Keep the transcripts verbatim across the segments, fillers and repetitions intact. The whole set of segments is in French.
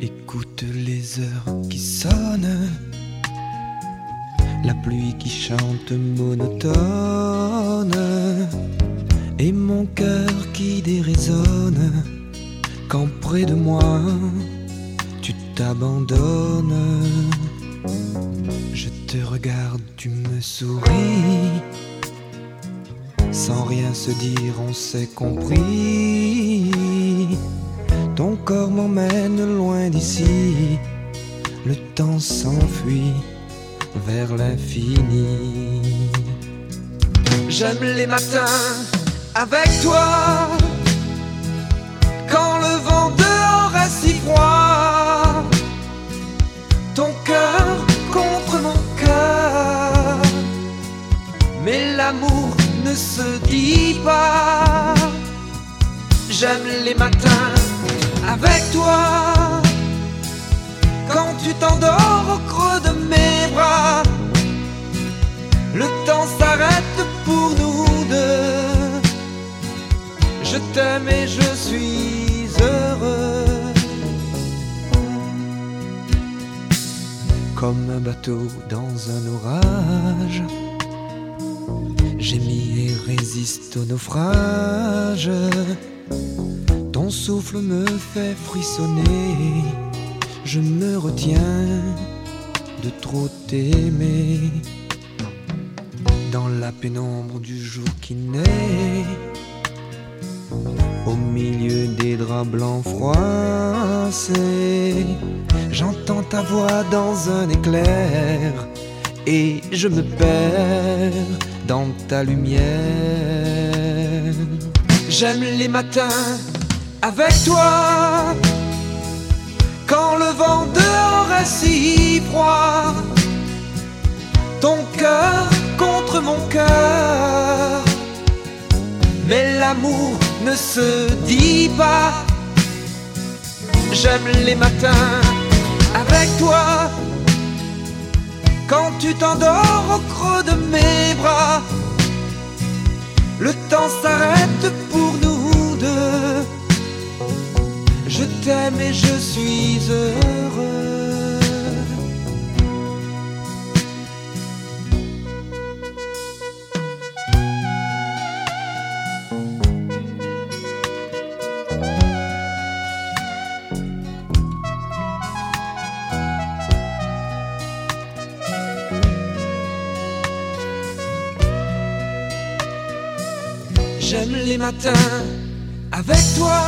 Écoute les heures qui sonnent, la pluie qui chante monotone, et mon cœur qui dérésonne quand près de moi tu t'abandonnes. Je te regarde, tu me souris, sans rien se dire on s'est compris. Ton corps m'emmène loin d'ici, le temps s'enfuit vers l'infini. J'aime les matins avec toi, quand le vent dehors est si froid, ton cœur contre mon cœur, mais l'amour ne se dit pas. J'aime les matins avec toi, quand tu t'endors au creux de mes bras, le temps s'arrête pour nous deux. Je t'aime et je suis heureux, comme un bateau dans un orage, gémis et résiste au naufrage. Ton souffle me fait frissonner, je me retiens de trop t'aimer. Dans la pénombre du jour qui naît, au milieu des draps blancs froissés, j'entends ta voix dans un éclair, et je me perds dans ta lumière. J'aime les matins avec toi, quand le vent dehors est si froid, ton cœur contre mon cœur, mais l'amour ne se dit pas. J'aime les matins avec toi, quand tu t'endors au creux de mes bras, le temps s'arrête pour nous deux. Je t'aime et je suis heureux. J'aime les matins avec toi,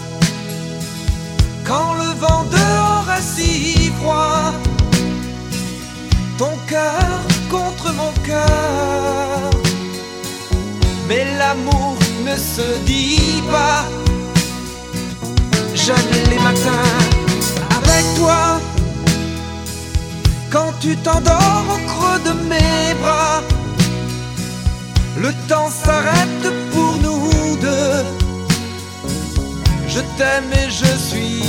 quand le vent dehors est si froid, ton cœur contre mon cœur, mais l'amour ne se dit pas. J'aime les matins avec toi, quand tu t'endors au creux de mes bras, le temps s'arrête pour nous deux. Je t'aime et je suis